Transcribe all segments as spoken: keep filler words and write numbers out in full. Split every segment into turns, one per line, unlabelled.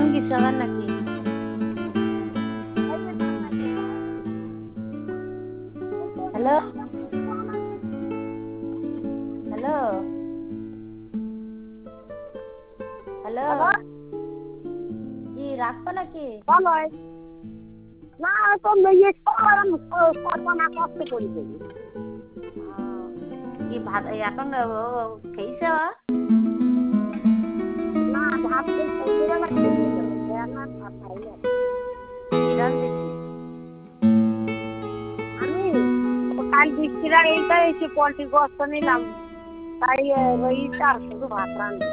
কিছু আবার নাকি? হ্যালো হ্যালো হ্যালো কি রাখছো নাকি?
না তো মেয়ে সব সর্বনা কষ্ট করে দেবে।
কি ভাত এখন খেয়েছ?
না ভাত খেয়ে না খেয়ে না খাই না। আমি কাল বৃষ্টিরা এইটা এসে পোলট্রি গোস্ত নিলাম, তাই রইটা আর শুধু ভাত রান্না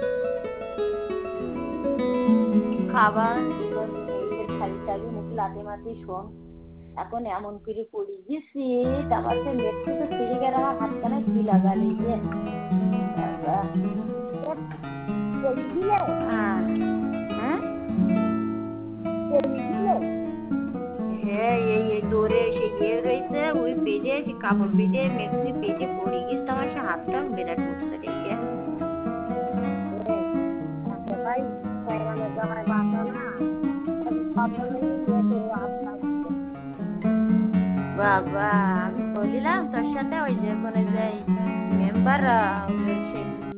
খাবার খালি খালি মুখ লাতে মাতি শোন। এখন এমন করে পড়ি গেছি তারপর সে মেট্রো তো ফিরে গেলে আমার হাতখানে কি লাগালি যে কাপড় পেটে মেঘনি পেটে পড়ে গেছে আমার সে হাতটা বিরাট